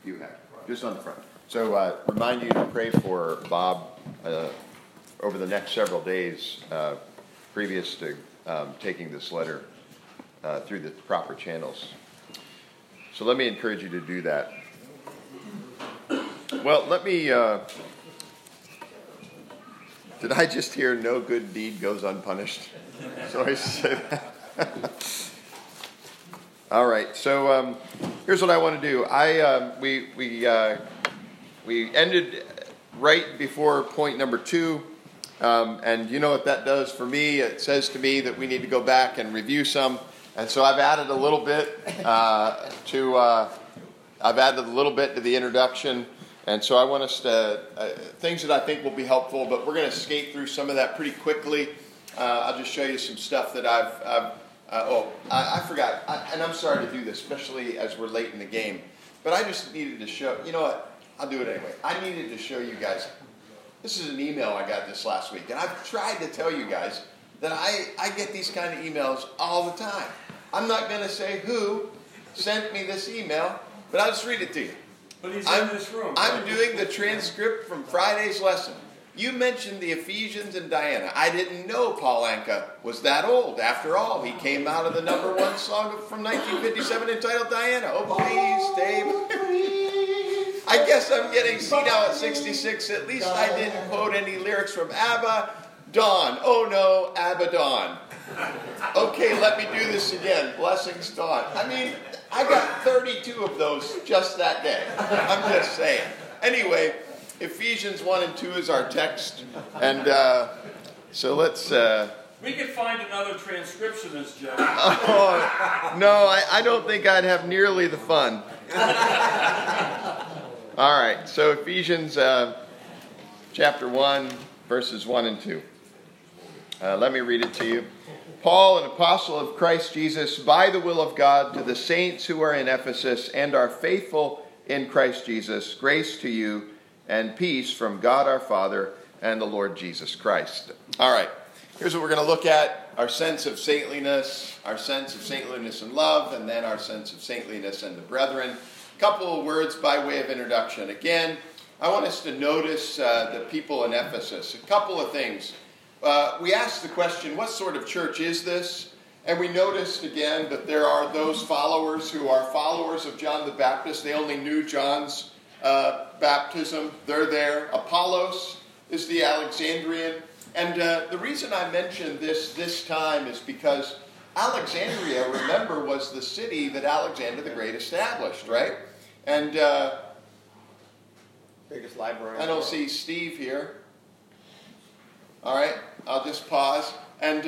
You have. Just on the front. So remind you to pray for Bob over the next several days previous to taking this letter through the proper channels. So let me encourage you to do that. Well, let me... did I just hear no good deed goes unpunished? Sorry to say that. All right, so here's what I want to do. We ended right before point number 2, and you know what that does for me? It says to me that we need to go back and review some, and so I've added a little bit to the introduction, and so I want us to things that I think will be helpful, but we're going to skate through some of that pretty quickly. I'll just show you some stuff that I forgot, and I'm sorry to do this, especially as we're late in the game, but I just needed to show, you know what, I'll do it anyway. I needed to show you guys, this is an email I got this last week, and I've tried to tell you guys that I get these kind of emails all the time. I'm not going to say who sent me this email, but I'll just read it to you. But he's in this room. I'm doing the transcript from Friday's lesson. You mentioned the Ephesians and Diana. I didn't know Paul Anka was that old. After all, he came out of the #1 song from 1957 entitled Diana. Oh, please, Dave. I guess I'm getting senile at 66. At least I didn't quote any lyrics from ABBA. Dawn. Oh, no, ABBA Dawn. Okay, let me do this again. Blessings, Dawn. I mean, I got 32 of those just that day. I'm just saying. Anyway, Ephesians 1 and 2 is our text, and so let's... We could find another transcriptionist, Jeff. Oh, no, I don't think I'd have nearly the fun. All right, so Ephesians chapter 1, verses 1 and 2. Let me read it to you. Paul, an apostle of Christ Jesus, by the will of God, to the saints who are in Ephesus and are faithful in Christ Jesus, grace to you and peace from God our Father and the Lord Jesus Christ. All right, here's what we're going to look at. Our sense of saintliness, and love, and then our sense of saintliness and the brethren. A couple of words by way of introduction. Again, I want us to notice the people in Ephesus. A couple of things. We asked the question, what sort of church is this? And we noticed again that there are those followers who are followers of John the Baptist. They only knew John's baptism. They're there. Apollos is the Alexandrian. And the reason I mention this time is because Alexandria, remember, was the city that Alexander the Great established, right? And biggest library. I don't see Steve here. All right, I'll just pause. And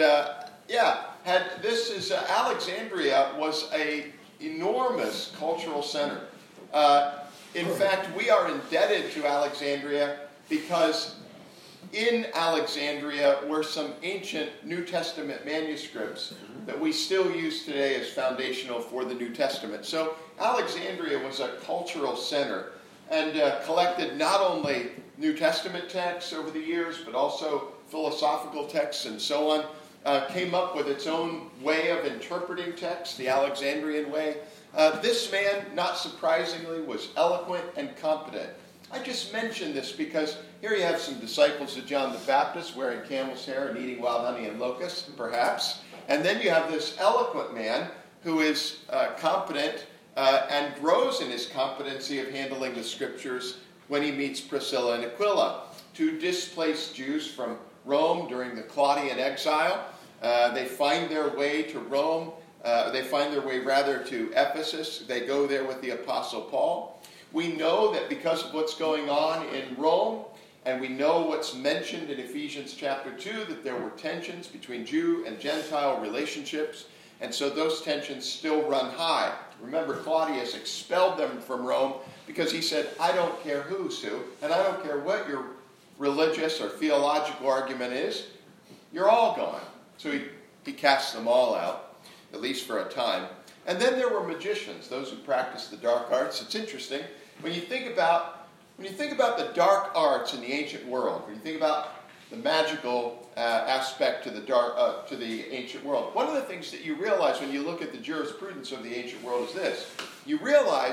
Alexandria was an enormous cultural center. In fact, we are indebted to Alexandria because in Alexandria were some ancient New Testament manuscripts that we still use today as foundational for the New Testament. So Alexandria was a cultural center and collected not only New Testament texts over the years, but also philosophical texts and so on. Came up with its own way of interpreting text, the Alexandrian way. This man, not surprisingly, was eloquent and competent. I just mention this because here you have some disciples of John the Baptist wearing camel's hair and eating wild honey and locusts, perhaps. And then you have this eloquent man who is competent and grows in his competency of handling the scriptures when he meets Priscilla and Aquila, two displaced Jews from Rome during the Claudian exile. They find their way to Rome. They find their way, to Ephesus. They go there with the Apostle Paul. We know that because of what's going on in Rome, and we know what's mentioned in Ephesians chapter 2, that there were tensions between Jew and Gentile relationships, and so those tensions still run high. Remember, Claudius expelled them from Rome because he said, I don't care who, Sue, and I don't care what your religious or theological argument is, you're all gone. So he cast them all out, at least for a time. And then there were magicians, those who practiced the dark arts. It's interesting. When you think about the dark arts in the ancient world, when you think about the magical aspect to the ancient world, one of the things that you realize when you look at the jurisprudence of the ancient world is this. You realize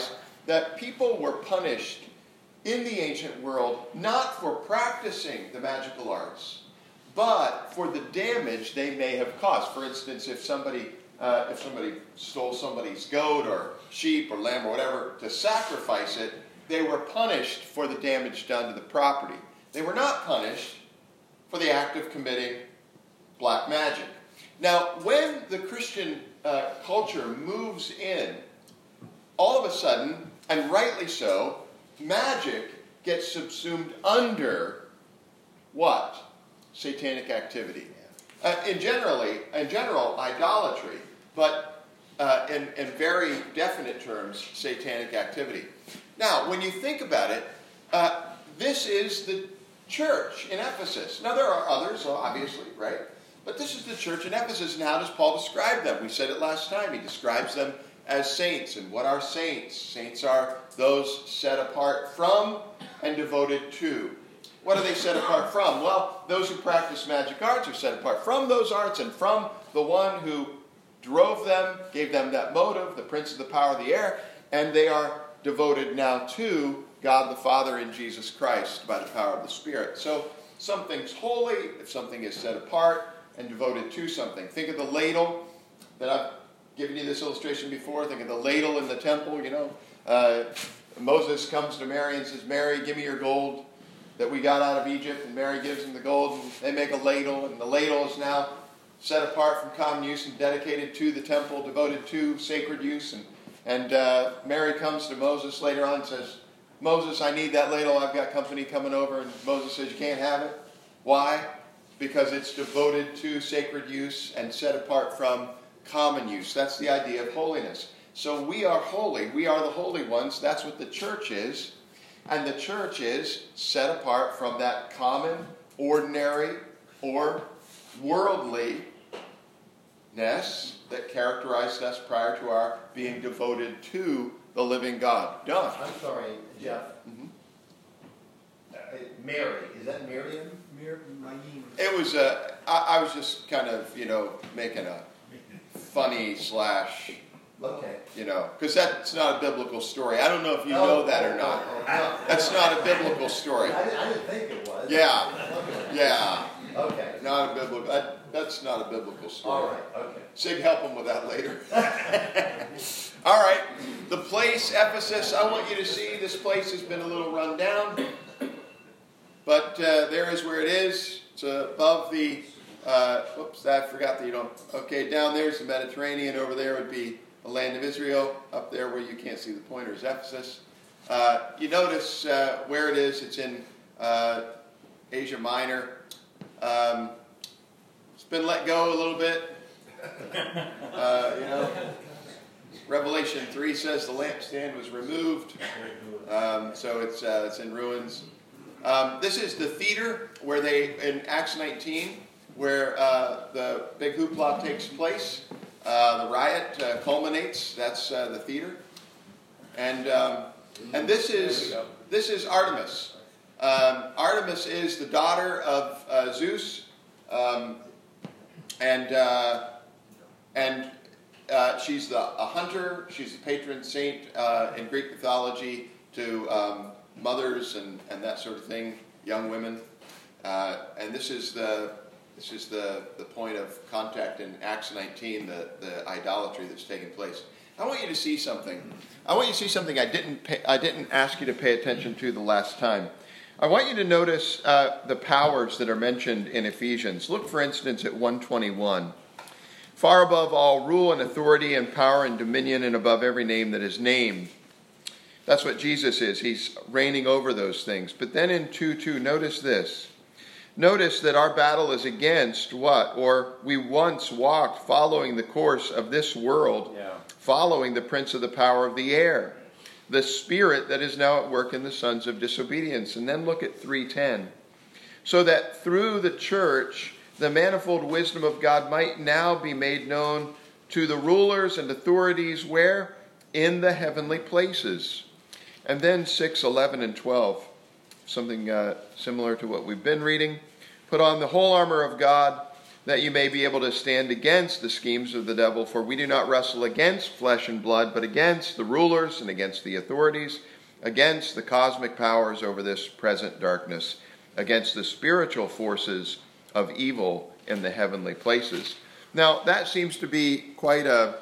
that people were punished in the ancient world not for practicing the magical arts, but for the damage they may have caused. For instance, if somebody stole somebody's goat or sheep or lamb or whatever to sacrifice it, they were punished for the damage done to the property. They were not punished for the act of committing black magic. Now, when the Christian culture moves in, all of a sudden, and rightly so, magic gets subsumed under what? Satanic activity. In general, idolatry, but in very definite terms, satanic activity. Now, when you think about it, this is the church in Ephesus. Now, there are others, obviously, right? But this is the church in Ephesus, and how does Paul describe them? We said it last time. He describes them as saints. And what are saints? Saints are those set apart from and devoted to. What are they set apart from? Well, those who practice magic arts are set apart from those arts and from the one who drove them, gave them that motive, the prince of the power of the air, and they are devoted now to God the Father in Jesus Christ by the power of the Spirit. So something's holy if something is set apart and devoted to something. Think of the ladle that I've given you this illustration before. Think of the ladle in the temple, Moses comes to Mary and says, Mary, give me your gold that we got out of Egypt. And Mary gives him the gold, and they make a ladle. And the ladle is now set apart from common use and dedicated to the temple, devoted to sacred use. And Mary comes to Moses later on and says, Moses, I need that ladle. I've got company coming over. And Moses says, you can't have it. Why? Because it's devoted to sacred use and set apart from common use. That's the idea of holiness. So we are holy. We are the holy ones. That's what the church is. And the church is set apart from that common, ordinary, or worldliness that characterized us prior to our being devoted to the living God. Don. I'm sorry, Jeff. Mm-hmm. Mary. Is that Miriam? It was I was just kind of, making a funny slash, Okay. because that's not a biblical story. I don't know if you know that or not. No. That's not a biblical story. I didn't think it was. Yeah. Okay. Yeah. Okay. Not a biblical. That's not a biblical story. All right. Okay. Sig, help him with that later. All right. The place, Ephesus, I want you to see this place has been a little run down. But there is where it is. It's above the, I forgot that you don't, okay, down there's the Mediterranean. Over there would be the land of Israel. Up there where you can't see the pointer is Ephesus. You notice where it is. It's in Asia Minor. It's been let go a little bit. Revelation 3 says the lampstand was removed. So it's in ruins. This is the theater where in Acts 19, where the big hoopla takes place. The riot culminates. That's the theater. And this is Artemis. Artemis is the daughter of Zeus, and she's a hunter. She's the patron saint in Greek mythology to mothers and that sort of thing, young women, and this is the point of contact in Acts 19, the idolatry that's taking place. I want you to see something. I want you to see something I didn't ask you to pay attention to the last time. I want you to notice the powers that are mentioned in Ephesians. Look, for instance, at 121. Far above all rule and authority and power and dominion and above every name that is named. That's what Jesus is. He's reigning over those things. But then in 2:2, notice this. Notice that our battle is against what? Or we once walked following the course of this world, following the prince of the power of the air, the spirit that is now at work in the sons of disobedience. And then look at 3:10. So that through the church, the manifold wisdom of God might now be made known to the rulers and authorities where? In the heavenly places. And then 6:11 and 12, something similar to what we've been reading. Put on the whole armor of God, that you may be able to stand against the schemes of the devil. For we do not wrestle against flesh and blood, but against the rulers and against the authorities, against the cosmic powers over this present darkness, against the spiritual forces of evil in the heavenly places. Now, that seems to be quite a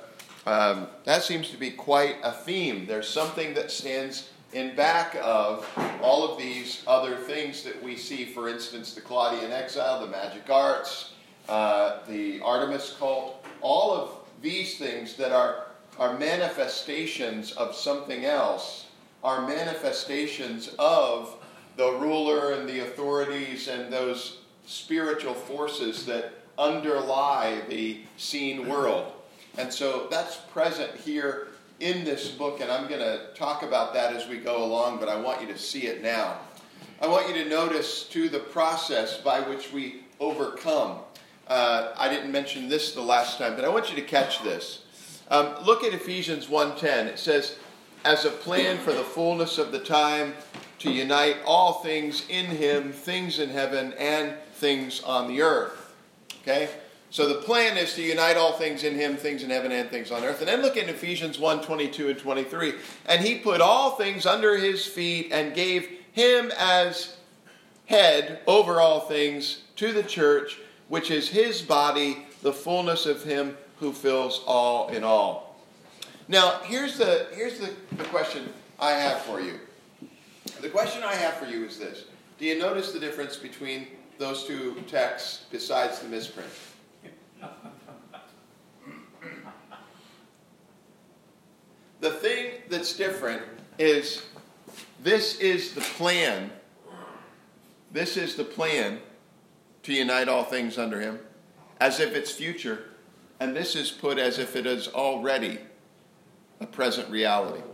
theme. There's something that stands in back of all of these other things that we see. For instance, the Claudian exile, the magic arts, the Artemis cult, all of these things that are manifestations of something else, are manifestations of the ruler and the authorities and those spiritual forces that underlie the seen world. And so that's present here in this book, and I'm going to talk about that as we go along, but I want you to see it now. I want you to notice, too, the process by which we overcome. I didn't mention this the last time, but I want you to catch this. Look at Ephesians 1:10. It says, as a plan for the fullness of the time, to unite all things in him, things in heaven and things on the earth. Okay? So the plan is to unite all things in him, things in heaven and things on earth. And then look at Ephesians 1:22 and 23. And he put all things under his feet and gave him as head over all things to the church, which is his body, the fullness of him who fills all in all. Now, here's the question I have for you. The question I have for you is this. Do you notice the difference between those two texts besides the misprint? The thing that's different is this is the plan. This is the plan to unite all things under him, as if it's future. And this is put as if it is already a present reality.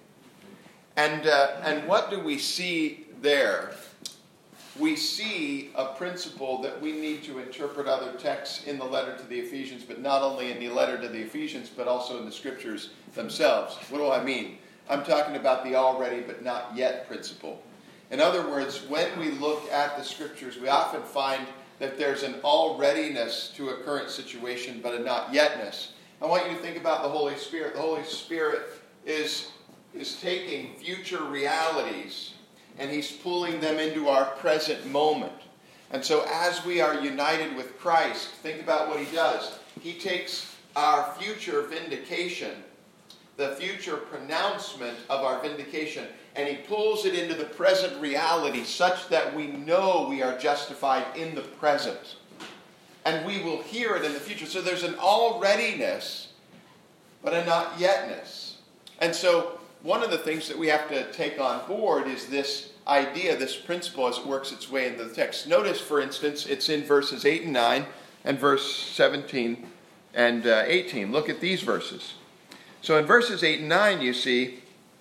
And what do we see there? We see a principle that we need to interpret other texts in the letter to the Ephesians, but not only in the letter to the Ephesians, but also in the scriptures themselves. What do I mean? I'm talking about the already but not yet principle. In other words, when we look at the scriptures, we often find that there's an alreadiness to a current situation, but a not yetness. I want you to think about the Holy Spirit. The Holy Spirit is taking future realities and he's pulling them into our present moment. And so as we are united with Christ, think about what he does. He takes our future vindication, the future pronouncement of our vindication, and he pulls it into the present reality such that we know we are justified in the present. And we will hear it in the future. So there's an alreadiness, but a not yetness. And so one of the things that we have to take on board is this idea, this principle as it works its way into the text. Notice, for instance, it's in verses 8 and 9 and verse 17 and 18. Look at these verses. So in verses 8 and 9 you see,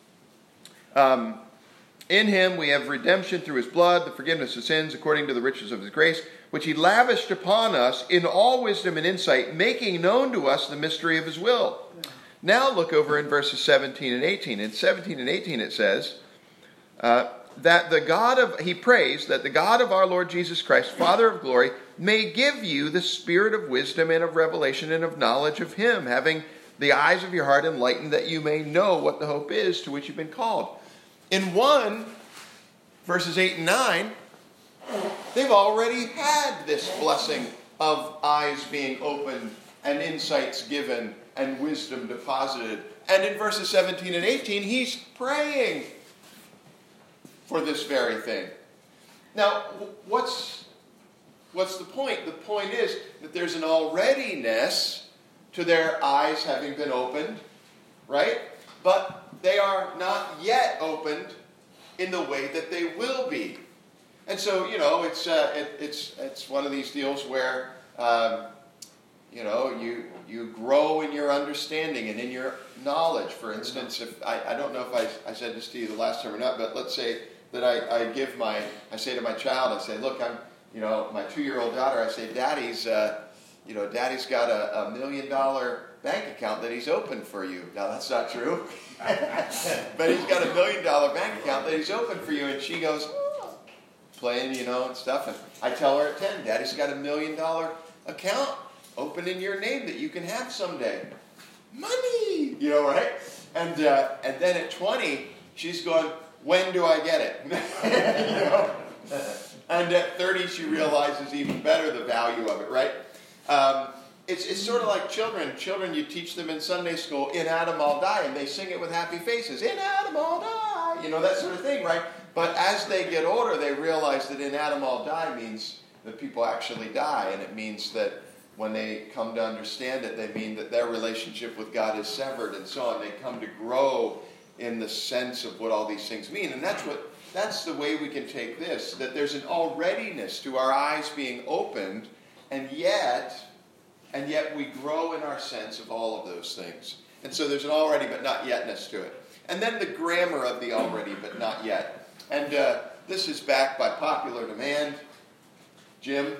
in him we have redemption through his blood, the forgiveness of sins according to the riches of his grace, which he lavished upon us in all wisdom and insight, making known to us the mystery of his will. Now look over in verses 17 and 18. In 17 and 18 it says, he prays that the God of our Lord Jesus Christ, Father of glory, may give you the spirit of wisdom and of revelation and of knowledge of him, having the eyes of your heart enlightened, that you may know what the hope is to which you've been called. In 1, verses 8 and 9, they've already had this blessing of eyes being opened and insights given and wisdom deposited. And in verses 17 and 18, he's praying for this very thing. Now, what's the point? The point is that there's an alreadiness to their eyes having been opened, right? But they are not yet opened in the way that they will be. And so, it's one of these deals where, you grow in your understanding and in your knowledge. For instance, if I don't know if I said this to you the last time or not, but let's say that I say to my child, I say, look, my 2-year-old daughter, I say, Daddy's got a $1 million bank account that he's opened for you. Now, that's not true. But he's got a $1 million bank account that he's opened for you. And she goes, playing, and stuff. And I tell her at 10, Daddy's got a $1 million account open in your name that you can have someday. Money! Right? And then at 20, she's going, when do I get it? And at 30, she realizes even better the value of it, right? It's sort of like children. Children, you teach them in Sunday school, in Adam I'll die, and they sing it with happy faces. In Adam I'll die, that sort of thing, right? But as they get older, they realize that in Adam I'll die means that people actually die, and it means that when they come to understand it, they mean that their relationship with God is severed, and so on. They come to grow in the sense of what all these things mean, and that's the way we can take this, that there's an alreadiness to our eyes being opened, and yet we grow in our sense of all of those things. And so there's an already but not yetness to it. And then the grammar of the already but not yet. And this is backed by popular demand. Jim?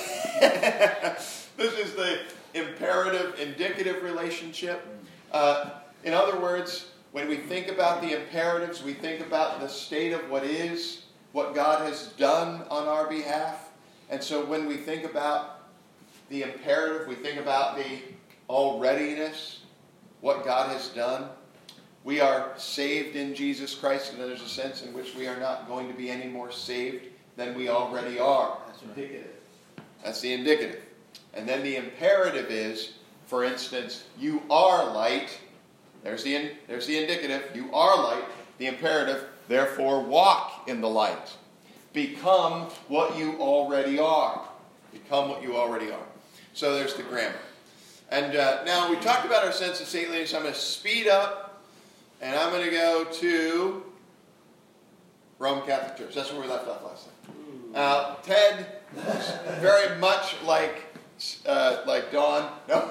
This is the imperative-indicative relationship. In other words, when we think about the imperatives, we think about the state of what is, what God has done on our behalf. And so when we think about the imperative, we think about the alreadiness, what God has done. We are saved in Jesus Christ, and there's a sense in which we are not going to be any more saved than we already are. That's indicative. That's the indicative. And then the imperative is, for instance, you are light. There's the indicative. You are light. The imperative, therefore walk in the light. Become what you already are. Become what you already are. So there's the grammar. And now we talked about our sense of saintliness. I'm going to speed up, and I'm going to go to Roman Catholic Church. That's where we left off last time. Ted is very much like Dawn. No.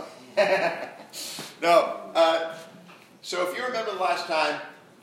No. So if you remember the last time,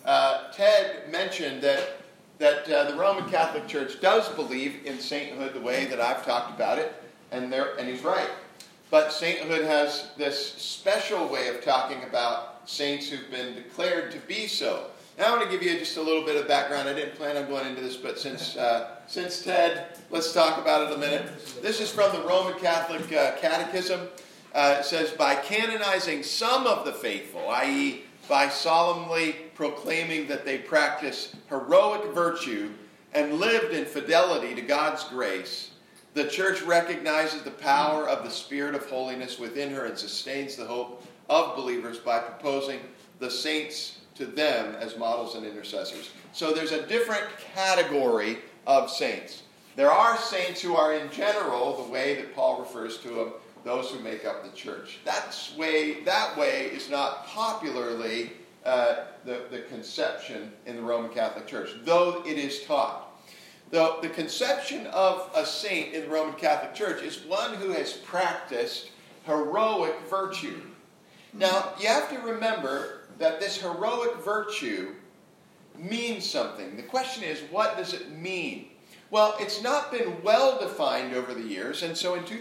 Ted mentioned that the Roman Catholic Church does believe in sainthood the way that I've talked about it, and he's right. But sainthood has this special way of talking about saints who've been declared to be so. Now I want to give you just a little bit of background. I didn't plan on going into this, but since Ted, let's talk about it a minute. This is from the Roman Catholic Catechism. It says, by canonizing some of the faithful, i.e., by solemnly proclaiming that they practice heroic virtue and lived in fidelity to God's grace, the Church recognizes the power of the Spirit of holiness within her and sustains the hope of believers by proposing the saints to them as models and intercessors. So there's a different category of saints. There are saints who are in general, the way that Paul refers to them, those who make up the church. That way is not popularly the conception in the Roman Catholic Church, though it is taught. Though the conception of a saint in the Roman Catholic Church is one who has practiced heroic virtue. Now, you have to remember that this heroic virtue means something. The question is, what does it mean? Well, it's not been well defined over the years, and so in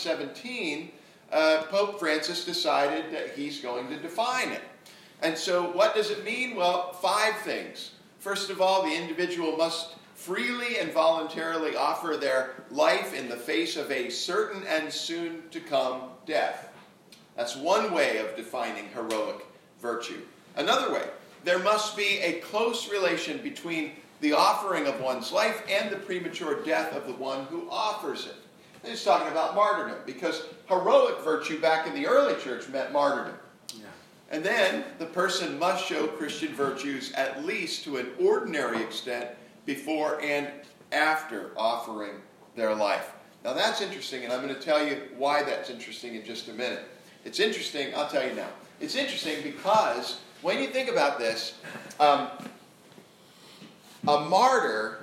2017, Pope Francis decided that he's going to define it. And so what does it mean? Well, 5 things. First of all, the individual must freely and voluntarily offer their life in the face of a certain and soon-to-come death. That's one way of defining heroic virtue. Another way, there must be a close relation between the offering of one's life and the premature death of the one who offers it. And he's talking about martyrdom, because heroic virtue back in the early church meant martyrdom. Yeah. And then the person must show Christian virtues at least to an ordinary extent before and after offering their life. Now that's interesting, and I'm going to tell you why that's interesting in just a minute. It's interesting, I'll tell you now. It's interesting because when you think about this, a martyr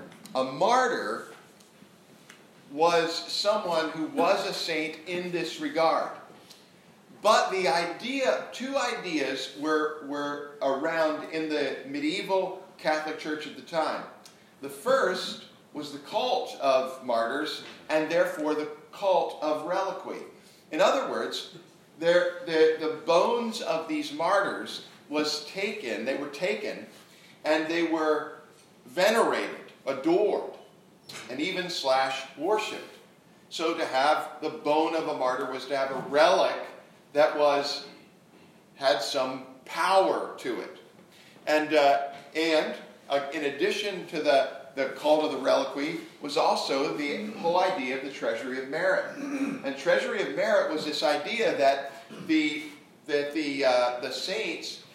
was someone who was a saint in this regard. But two ideas were around in the medieval Catholic Church at the time. The first was the cult of martyrs, and therefore the cult of reliquy. In other words, the bones of these martyrs were taken, and they were venerated, adored, and even /worshipped. So to have the bone of a martyr was to have a relic that had some power to it. And in addition to the cult of the reliquary was also the whole idea of the treasury of merit. And treasury of merit was this idea that the saints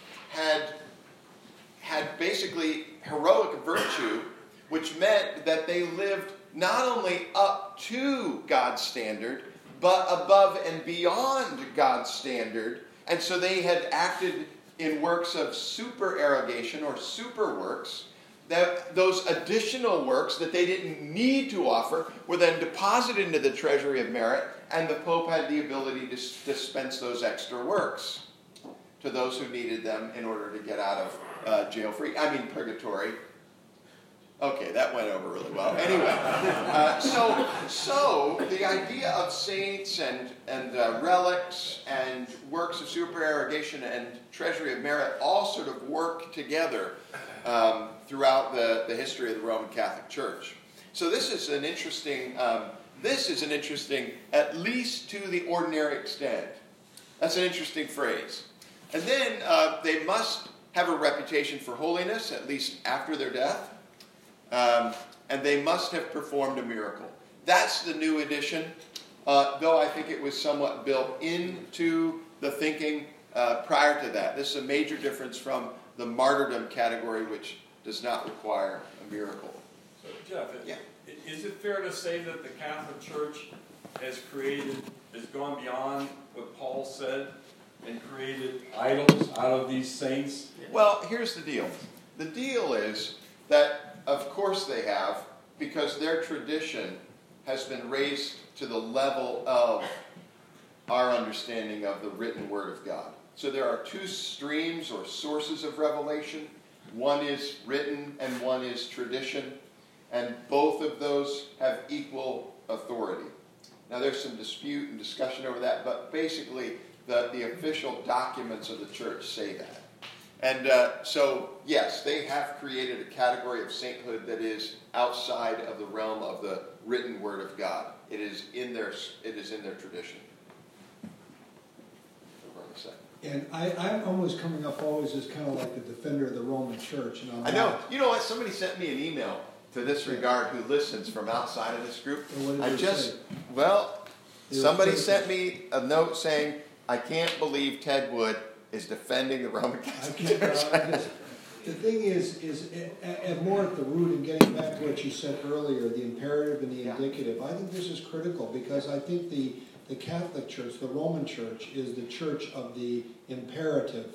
had basically heroic virtue, which meant that they lived not only up to God's standard, but above and beyond God's standard. And so they had acted in works of supererogation or super works, that those additional works that they didn't need to offer were then deposited into the treasury of merit, and the Pope had the ability to dispense those extra works to those who needed them in order to get out of purgatory. Okay, that went over really well. Anyway, so the idea of saints and relics and works of supererogation and treasury of merit all sort of work together throughout the history of the Roman Catholic Church. So this is an interesting, at least to the ordinary extent. That's an interesting phrase. And then they must have a reputation for holiness, at least after their death. And they must have performed a miracle. That's the new addition, though I think it was somewhat built into the thinking prior to that. This is a major difference from the martyrdom category, which does not require a miracle. So, Jeff, is it fair to say that the Catholic Church has gone beyond what Paul said and created idols out of these saints? Well, here's the deal. The deal is that, of course they have, because their tradition has been raised to the level of our understanding of the written Word of God. So there are two streams or sources of revelation. One is written and one is tradition. And both of those have equal authority. Now there's some dispute and discussion over that, but basically the official documents of the church say that. And so, yes, they have created a category of sainthood that is outside of the realm of the written Word of God. It is in their tradition. And I'm almost coming up always as kind of like the defender of the Roman Church. And I know. You know what? Somebody sent me an email to this regard who listens from outside of this group. Somebody sent me a note saying, I can't believe Ted Wood is defending the Roman Catholic Church. The thing is and more at the root, and getting back to what you said earlier, the imperative and the indicative, I think this is critical because I think the Catholic Church, the Roman Church, is the church of the imperative.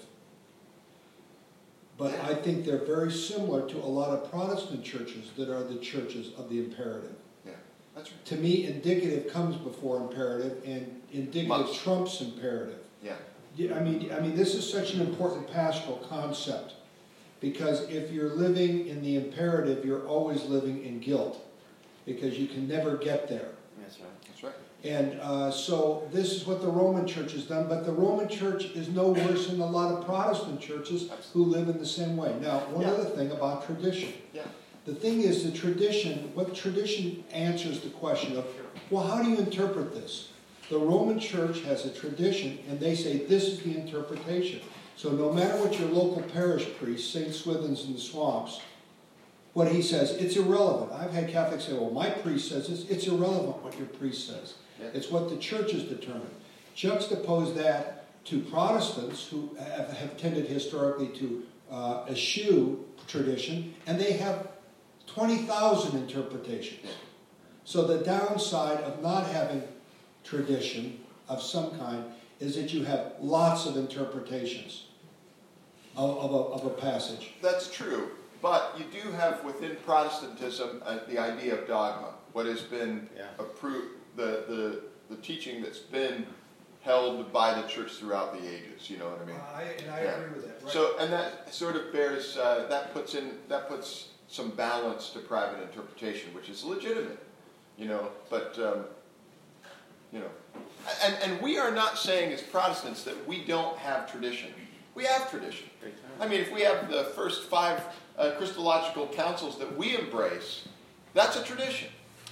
But I think they're very similar to a lot of Protestant churches that are the churches of the imperative. Yeah, that's right. To me, indicative comes before imperative, and indicative trumps imperative. Yeah. I mean, this is such an important pastoral concept, because if you're living in the imperative, you're always living in guilt, because you can never get there. That's right. That's right. And so this is what the Roman Church has done, but the Roman Church is no worse than a lot of Protestant churches who live in the same way. Now, one other thing about tradition. Yeah. The thing is, what tradition answers the question of, well, how do you interpret this? The Roman Church has a tradition, and they say this is the interpretation. So no matter what your local parish priest, St. Swithin's in the Swamps, what he says, it's irrelevant. I've had Catholics say, well, my priest says this. It's irrelevant what your priest says. Yeah. It's what the church has determined. Juxtapose that to Protestants who have tended historically to eschew tradition, and they have 20,000 interpretations. So the downside of not having tradition of some kind is that you have lots of interpretations of a passage. That's true, but you do have within Protestantism the idea of dogma, what has been approved, the teaching that's been held by the church throughout the ages. You know what I mean? I agree with that. Right? So, and that sort of bears that puts some balance to private interpretation, which is legitimate. You know, but you know, and we are not saying as Protestants that we don't have tradition. We have tradition. I mean, if we have the first 5 Christological councils that we embrace, that's a tradition.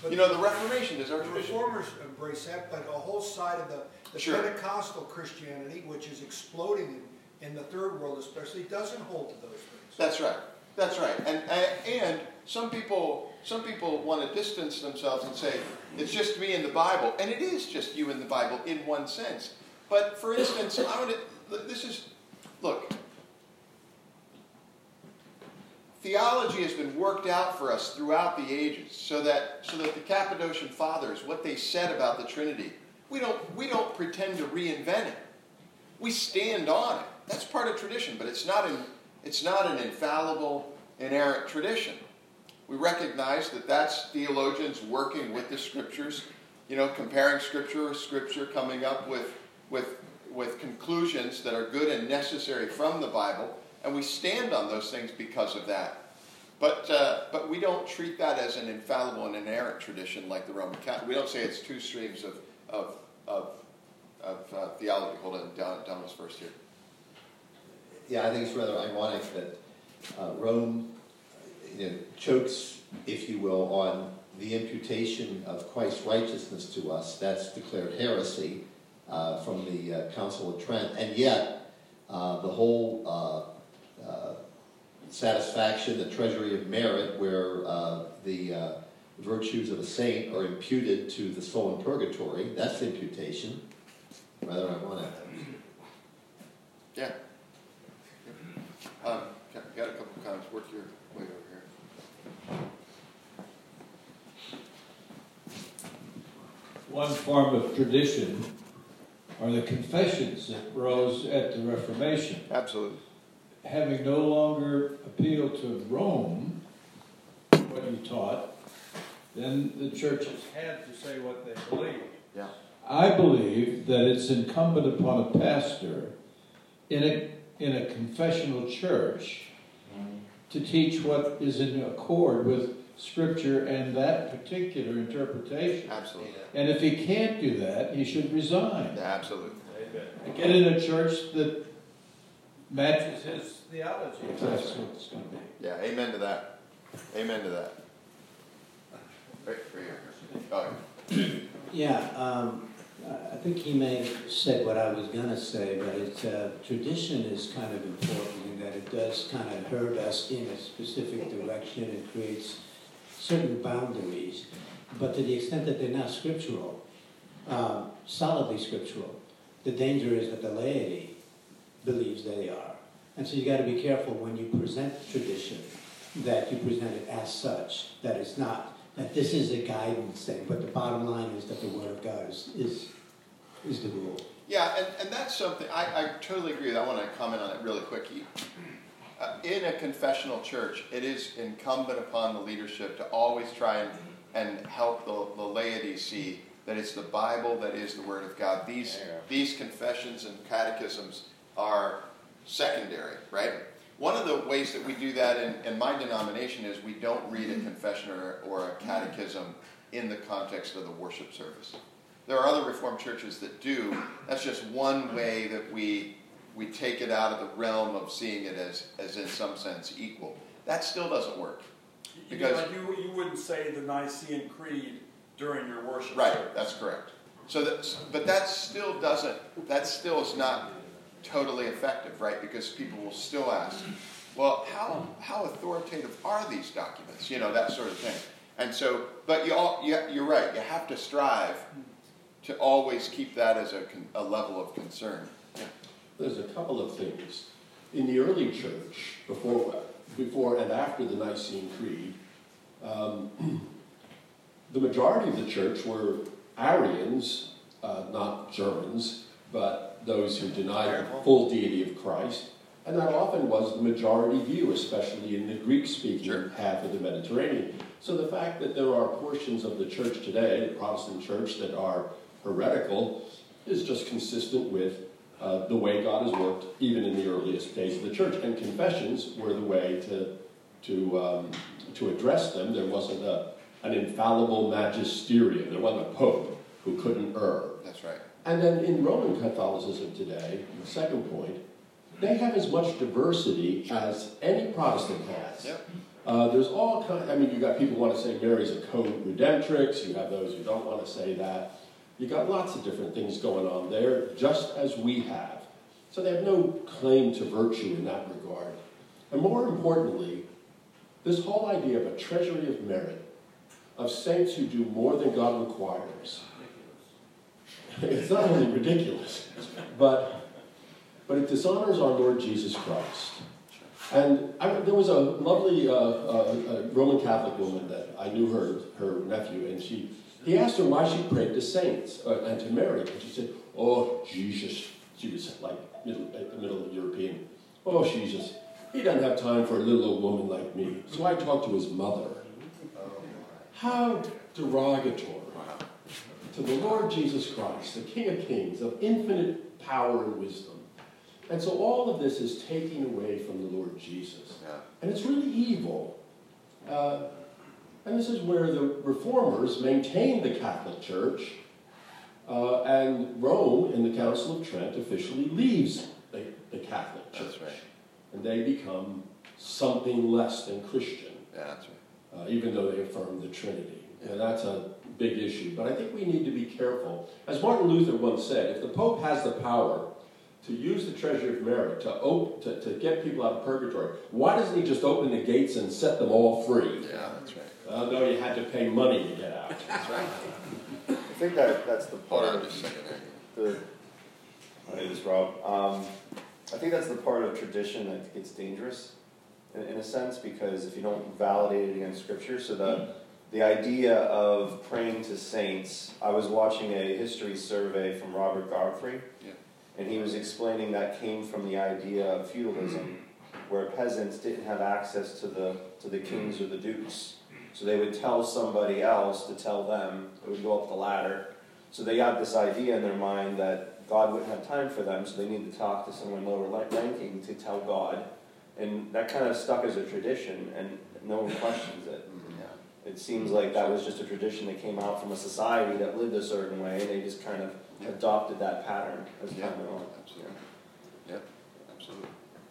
You know, the Reformation is our The tradition. Reformers embrace that, but a whole side of the Sure. Pentecostal Christianity, which is exploding in the third world especially, doesn't hold to those things. That's right. That's right. And some people want to distance themselves and say, it's just me in the Bible. And it is just you in the Bible in one sense. But for instance, look, theology has been worked out for us throughout the ages so that the Cappadocian Fathers, what they said about the Trinity, we don't pretend to reinvent it. We stand on it. That's part of tradition, but it's not an infallible, inerrant tradition. We recognize that that's theologians working with the Scriptures, comparing Scripture with Scripture, coming up with conclusions that are good and necessary from the Bible, and we stand on those things because of that. But we don't treat that as an infallible and inerrant tradition like the Roman Catholic. We don't say it's two streams of theology. Hold on, Don was first here. Yeah, I think it's rather ironic that Rome chokes, if you will, on the imputation of Christ's righteousness to us. That's declared heresy from the Council of Trent. And yet, the whole satisfaction, the treasury of merit, where the virtues of a saint are imputed to the soul in purgatory, that's imputation. Rather ironic. Yeah. Got a couple of comments. Work your way over here. One form of tradition are the confessions that rose at the Reformation. Absolutely. Having no longer appealed to Rome, what you taught, then the churches had to say what they believed. Yeah. I believe that it's incumbent upon a pastor in a confessional church to teach what is in accord with Scripture and that particular interpretation. Absolutely. And if he can't do that, he should resign. Yeah, absolutely. And get in a church that matches his theology, if that's what it's going to be. Yeah, amen to that. Amen to that. Right here. Oh, Yeah, I think he may have said what I was going to say, but tradition is kind of important in that it does kind of herd us in a specific direction and creates certain boundaries. But to the extent that they're not scriptural, solidly scriptural, the danger is that the laity believes they are. And so you got to be careful when you present tradition that you present it as such, that it's not, that this is a guidance thing, but the bottom line is that the Word of God is the rule. yeah, and that's something, I totally agree with that. I want to comment on it really quickly. In a confessional church, it is incumbent upon the leadership to always try and help the laity see that it's the Bible that is the Word of God. These confessions and catechisms are secondary, right? One of the ways that we do that in my denomination is we don't read a confession or a catechism in the context of the worship service. There are other Reformed churches that do. That's just one way that we take it out of the realm of seeing it as in some sense equal. That still doesn't work. Because you wouldn't say the Nicene Creed during your worship right, service. that's correct. But that still is not totally effective, right? Because people will still ask, well, how authoritative are these documents? That sort of thing. And so, but you're right. You have to strive to always keep that as a level of concern. Yeah. There's a couple of things. In the early church, before and after the Nicene Creed, the majority of the church were Arians, not Germans, but those who denied the full deity of Christ. And that often was the majority view, especially in the Greek-speaking half of the Mediterranean. So the fact that there are portions of the church today, the Protestant church, that are heretical is just consistent with the way God has worked even in the earliest days of the church. And confessions were the way to address them. There wasn't an infallible magisterium. There wasn't a pope who couldn't err. That's right. And then in Roman Catholicism today, the second point, they have as much diversity as any Protestant has. Yep. There's all kinds, I mean, you got people who want to say Mary's a co-redemptrix, you have those who don't want to say that. You got lots of different things going on there, just as we have. So they have no claim to virtue in that regard. And more importantly, this whole idea of a treasury of merit, of saints who do more than God requires, it's not only ridiculous, but it dishonors our Lord Jesus Christ. And there was a lovely Roman Catholic woman that I knew her nephew, and he asked her why she prayed to saints and to Mary. And she said, "Oh, Jesus." She was like middle European. "Oh, Jesus. He doesn't have time for a little old woman like me. So I talked to his mother." How derogatory to the Lord Jesus Christ, the King of Kings, of infinite power and wisdom. And so all of this is taking away from the Lord Jesus. Yeah. And it's really evil. And this is where the Reformers maintained the Catholic Church, and Rome, in the Council of Trent, officially leaves the Catholic Church. That's right. And they become something less than Christian, Yeah, that's right. even though they affirm the Trinity. And that's a big issue. But I think we need to be careful. As Martin Luther once said, if the Pope has the power to use the treasury of merit to get people out of purgatory, why doesn't he just open the gates and set them all free? Yeah, that's right. No, you had to pay money to get out. That's right. I think that's the part Hold on of just a second there. my name is Rob. I think that's the part of tradition that gets dangerous, in a sense, because if you don't validate it against Scripture, so the idea of praying to saints, I was watching a history survey from Robert Guthrie, and he was explaining that came from the idea of feudalism, where peasants didn't have access to the kings or the dukes. So they would tell somebody else to tell them. It would go up the ladder. So they had this idea in their mind that God wouldn't have time for them, so they needed to talk to someone lower ranking to tell God. And that kind of stuck as a tradition, and no one questions it. It seems like that was just a tradition that came out from a society that lived a certain way, and they just kind of adopted that pattern as time went on. Absolutely. Yep, absolutely.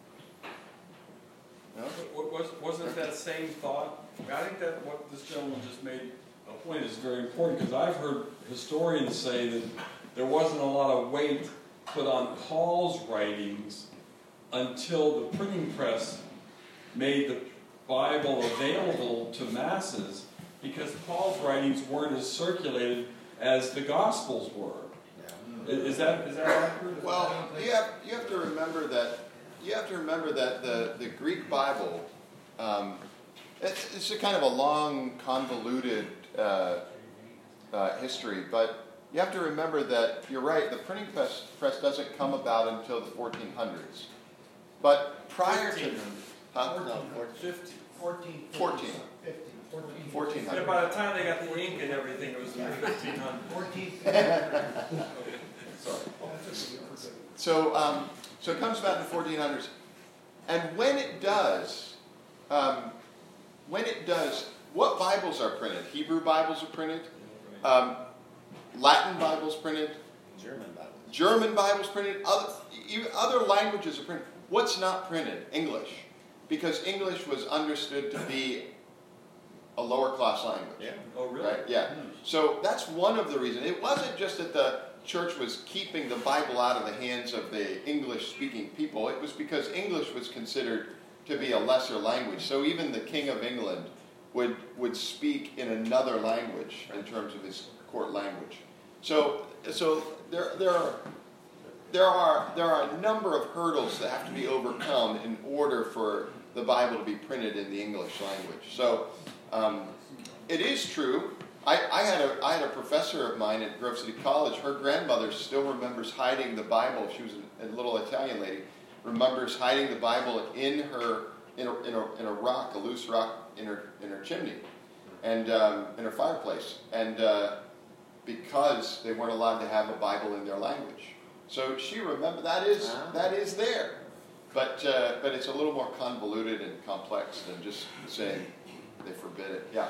No? Wasn't that same thought? I think that what this gentleman just made a point is very important, because I've heard historians say that there wasn't a lot of weight put on Paul's writings until the printing press made the Bible available to masses, because Paul's writings weren't as circulated as the Gospels were. Is that accurate? Well, you have to remember that the Greek Bible, it's a kind of a long, convoluted history, but you have to remember that you're right. The printing press doesn't come about until the 1400s, but prior to 1400. Yeah, by the time they got the ink and everything, it was in the 1500s. Sorry. So it comes about in the 1400s, and when it does, what Bibles are printed? Hebrew Bibles are printed, Latin Bibles printed, German Bibles printed, other languages are printed. What's not printed? English, because English was understood to be a lower class language. Yeah. Oh, really? Right? Yeah. So that's one of the reasons. It wasn't just that the church was keeping the Bible out of the hands of the English-speaking people. It was because English was considered to be a lesser language. So even the King of England would speak in another language in terms of his court language. So there are a number of hurdles that have to be overcome in order for the Bible to be printed in the English language. So it is true. I had a professor of mine at Grove City College. Her grandmother still remembers hiding the Bible. She was a little Italian lady. Remembers hiding the Bible in a rock, a loose rock in her chimney, and in her fireplace, and because they weren't allowed to have a Bible in their language. So she remembered that is there, but it's a little more convoluted and complex than just saying they forbid it. Yeah.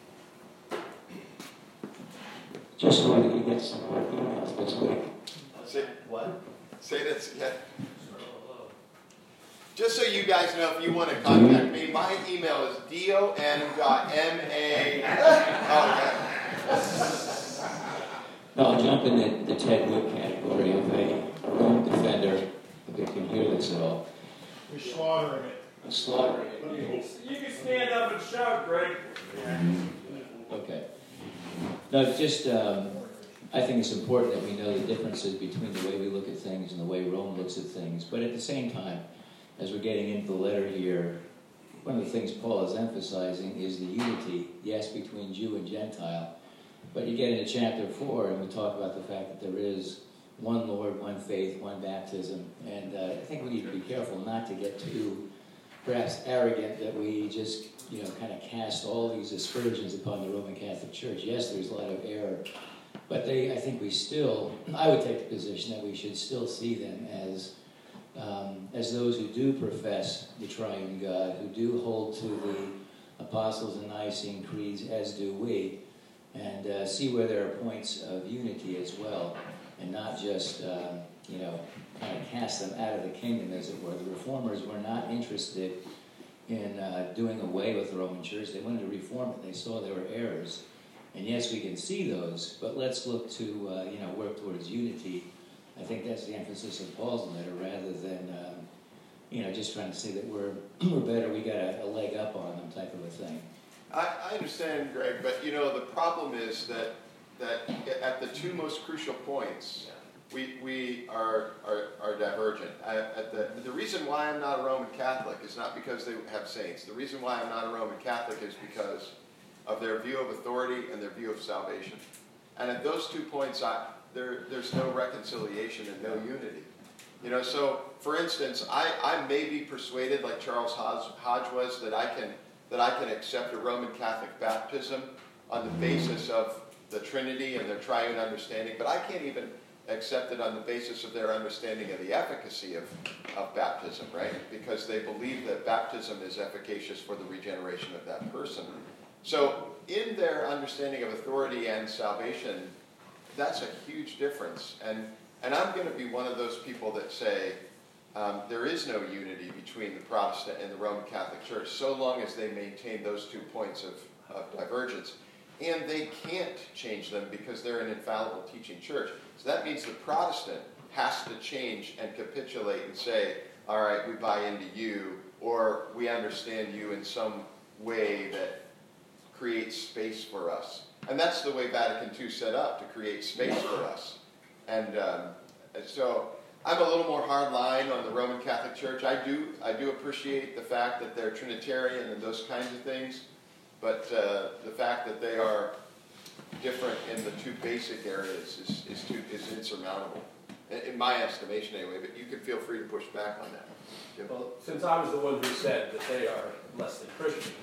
Just so you get some emails this week. Say what? Say that again. Just so you guys know, if you want to contact me, my email is don.ma. I'll jump in the Ted Wood category of a Rome defender, if you can hear this at all. You're slaughtering it. I'm slaughtering it. You can stand up and shout, Greg. Okay. No, just, I think it's important that we know the differences between the way we look at things and the way Rome looks at things. But at the same time, as we're getting into the letter here, one of the things Paul is emphasizing is the unity, yes, between Jew and Gentile. But you get into chapter 4, and we talk about the fact that there is one Lord, one faith, one baptism. And I think we need to be careful not to get too, perhaps, arrogant that we just, kind of cast all these aspersions upon the Roman Catholic Church. Yes, there's a lot of error. But I think I would take the position that we should still see them as those who do profess the triune God, who do hold to the Apostles' and Nicene creeds, as do we, and see where there are points of unity as well, and not just, kind of cast them out of the kingdom, as it were. The Reformers were not interested in doing away with the Roman Church. They wanted to reform it. They saw there were errors. And yes, we can see those, but let's look to, work towards unity. I think that's the emphasis of Paul's letter, rather than, just trying to say that we're better, we got a leg up on them type of a thing. I understand, Greg, but the problem is that at the two most crucial points, we are divergent. The reason why I'm not a Roman Catholic is not because they have saints. The reason why I'm not a Roman Catholic is because of their view of authority and their view of salvation. And at those 2 points, there's no reconciliation and no unity. So for instance, I may be persuaded, like Charles Hodge was, that I can accept a Roman Catholic baptism on the basis of the Trinity and their triune understanding, but I can't even accept it on the basis of their understanding of the efficacy of baptism, right? Because they believe that baptism is efficacious for the regeneration of that person. So in their understanding of authority and salvation, that's a huge difference. And I'm going to be one of those people that say there is no unity between the Protestant and the Roman Catholic Church so long as they maintain those 2 points of divergence. And they can't change them because they're an infallible teaching church. So that means the Protestant has to change and capitulate and say, all right, we buy into you, or we understand you in some way that creates space for us. And that's the way Vatican II set up, to create space for us. And so I'm a little more hardline on the Roman Catholic Church. I do appreciate the fact that they're Trinitarian and those kinds of things, but the fact that they are different in the 2 basic areas is insurmountable, in my estimation anyway. But you can feel free to push back on that, Jim. Well, since I was the one who said that they are less than Christian,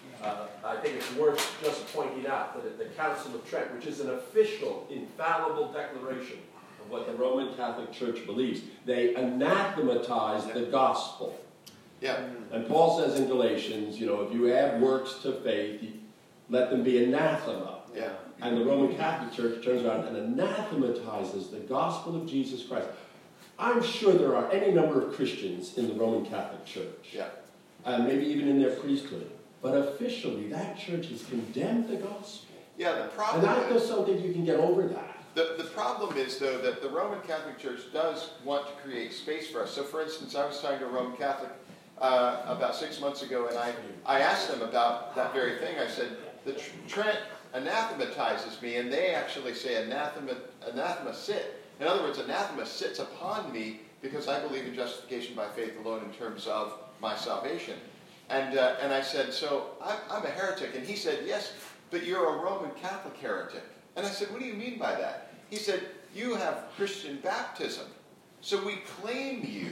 I think it's worth just pointing out that at the Council of Trent, which is an official, infallible declaration of what the Roman Catholic Church believes, they anathematize the gospel. Yeah. And Paul says in Galatians, if you add works to faith, let them be anathema. Yeah. And the Roman Catholic Church turns around and anathematizes the gospel of Jesus Christ. I'm sure there are any number of Christians in the Roman Catholic Church. Yeah. Maybe even in their priesthood. But officially, that church has condemned the gospel. Yeah, the problem and I just don't think you can get over that. The problem is, though, that the Roman Catholic Church does want to create space for us. So, for instance, I was talking to a Roman Catholic about 6 months ago, and I asked them about that very thing. I said, the Trent anathematizes me, and they actually say anathema sit. In other words, anathema sits upon me because I believe in justification by faith alone in terms of my salvation. And I said, so I'm a heretic. And he said, yes, but you're a Roman Catholic heretic. And I said, what do you mean by that? He said, you have Christian baptism. So we claim you.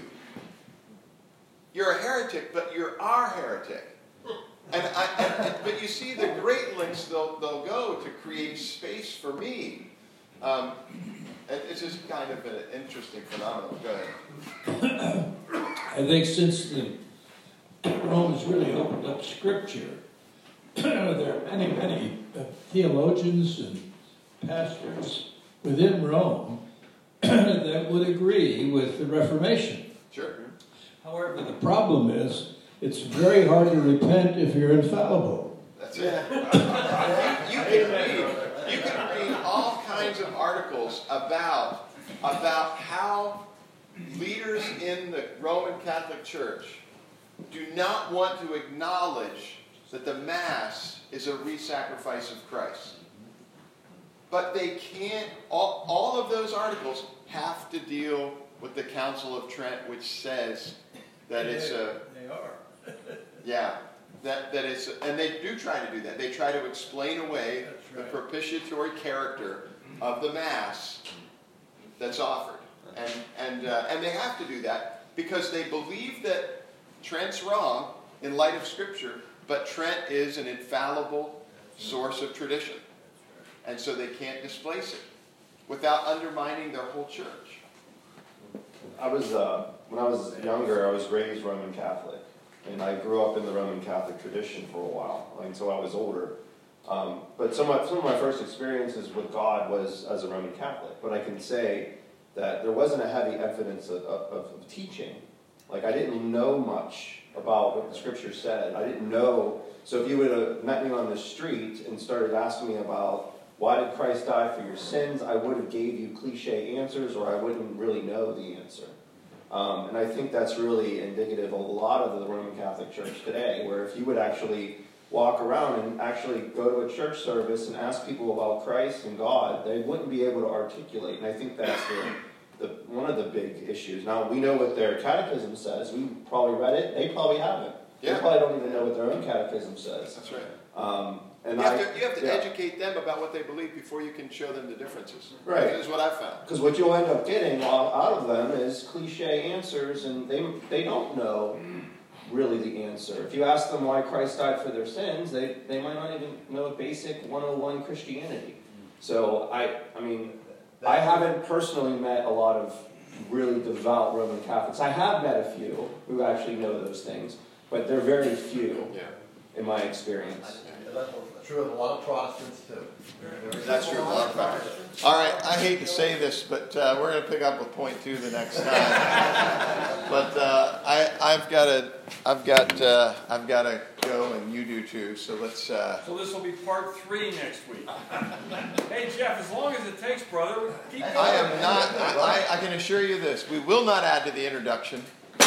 You're a heretic, but you're our heretic. But you see the great lengths they'll go to create space for me. It's just kind of an interesting phenomenon. Go ahead. I think since Romans really opened up Scripture, there are many theologians and pastors within Rome that would agree with the Reformation. Sure. However, the problem is, it's very hard to repent if you're infallible. That's it. You can read all kinds of articles about how leaders in the Roman Catholic Church do not want to acknowledge that the Mass is a re-sacrifice of Christ. But they can't, all of those articles have to deal with the Council of Trent, which says that it's a... They are. Yeah, that it's, and they do try to do that. They try to explain away the propitiatory character of the Mass that's offered. And they have to do that because they believe that Trent's wrong in light of Scripture, but Trent is an infallible source of tradition. And so they can't displace it without undermining their whole church. When I was younger, I was raised Roman Catholic. And I grew up in the Roman Catholic tradition for a while, until I was older. But some of my first experiences with God was as a Roman Catholic. But I can say that there wasn't a heavy evidence of teaching. Like, I didn't know much about what the Scripture said. I didn't know. So if you would have met me on the street and started asking me about why did Christ die for your sins, I would have gave you cliche answers, or I wouldn't really know the answer. And I think that's really indicative of a lot of the Roman Catholic Church today, where if you would actually walk around and actually go to a church service and ask people about Christ and God, they wouldn't be able to articulate. And I think that's one of the big issues. Now, we know what their catechism says. We probably read it. They probably haven't. Yeah. They probably don't even know what their own catechism says. That's right. And you have to educate them about what they believe before you can show them the differences. Right. That is what I've found. Because what you'll end up getting out of them is cliche answers, and they don't know really the answer. If you ask them why Christ died for their sins, they might not even know basic 101 Christianity. So, I haven't personally met a lot of really devout Roman Catholics. I have met a few who actually know those things, but they're very few in my experience. That's true of a lot of Protestants, too. That's true of a lot of Protestants. All right, I hate to say this, but we're going to pick up with point 2 the next time. But I've got to go, and you do too. So let's. So this will be part 3 next week. Hey Jeff, as long as it takes, brother, keep going. I am not. I can assure you this: we will not add to the introduction,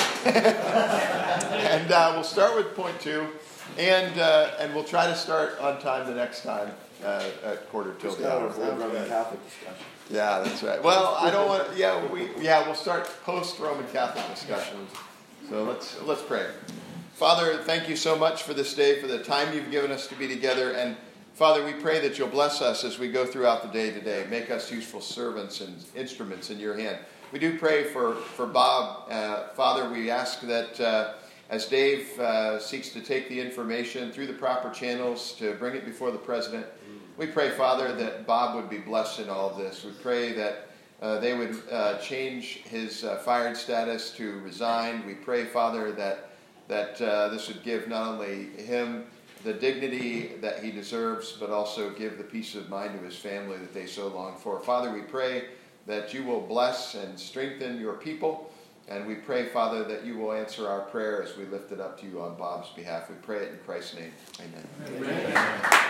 and we'll start with point 2. And we'll try to start on time the next time at quarter till the hour. Roman Catholic discussion. Yeah, that's right. Well, I don't want. We'll start post Roman Catholic discussions. So let's pray. Father, thank you so much for this day, for the time you've given us to be together, and Father, we pray that you'll bless us as we go throughout the day today. Make us useful servants and instruments in your hand. We do pray for Bob, Father. We ask that. As Dave seeks to take the information through the proper channels to bring it before the president, we pray, Father, that Bob would be blessed in all of this. We pray that they would change his fired status to resign. We pray, Father, that this would give not only him the dignity that he deserves, but also give the peace of mind to his family that they so long for. Father, we pray that you will bless and strengthen your people. And we pray, Father, that you will answer our prayer as we lift it up to you on Bob's behalf. We pray it in Christ's name. Amen. Amen.